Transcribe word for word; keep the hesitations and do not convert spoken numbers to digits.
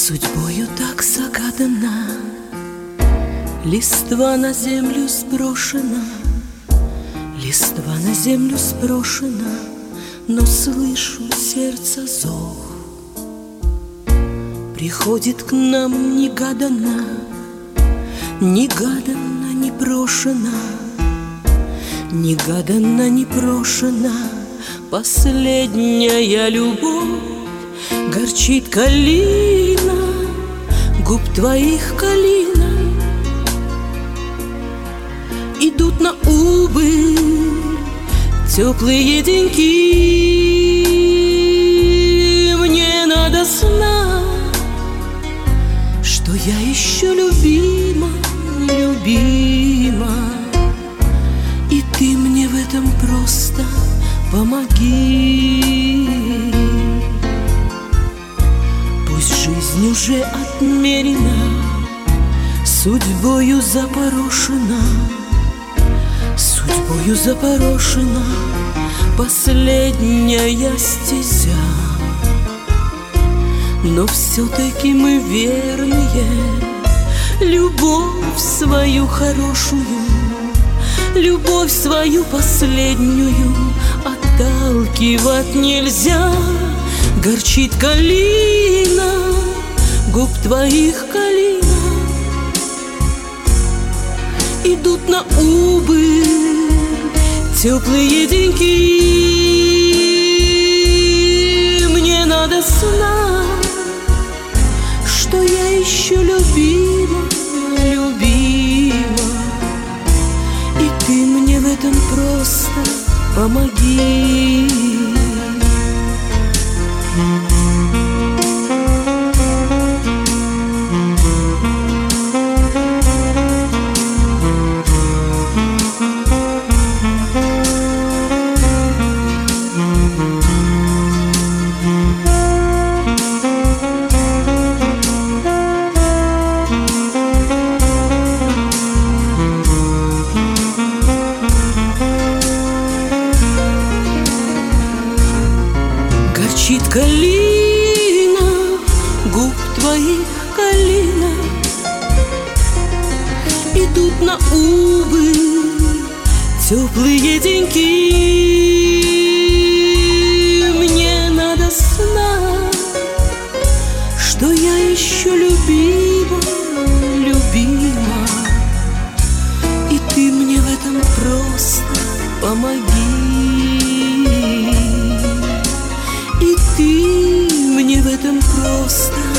Судьбою так загадана, листва на землю сброшена, листва на землю сброшена, но слышу сердце зов. Приходит к нам негаданно, негаданно, не брошена, негаданно, не брошена последняя любовь. Горчит калина, губ твоих калина, идут на убыль теплые деньки. Мне надо знать, что я еще любима, любима, и ты мне в этом просто помоги. Жизнь уже отмерена, судьбою запорошена, судьбою запорошена последняя стезя. Но все-таки мы верные, любовь свою хорошую, любовь свою последнюю отталкивать нельзя. Горчит калина, губ твоих калина, идут на убыль теплые деньки. Мне надо знать, что я еще любима, любима, и ты мне в этом просто помоги. Горчит калина, губ твоих калина, идут на убыль теплые деньки. Мне надо знать, что я еще любима, любима, и ты мне в этом просто помоги. И ты мне в этом просто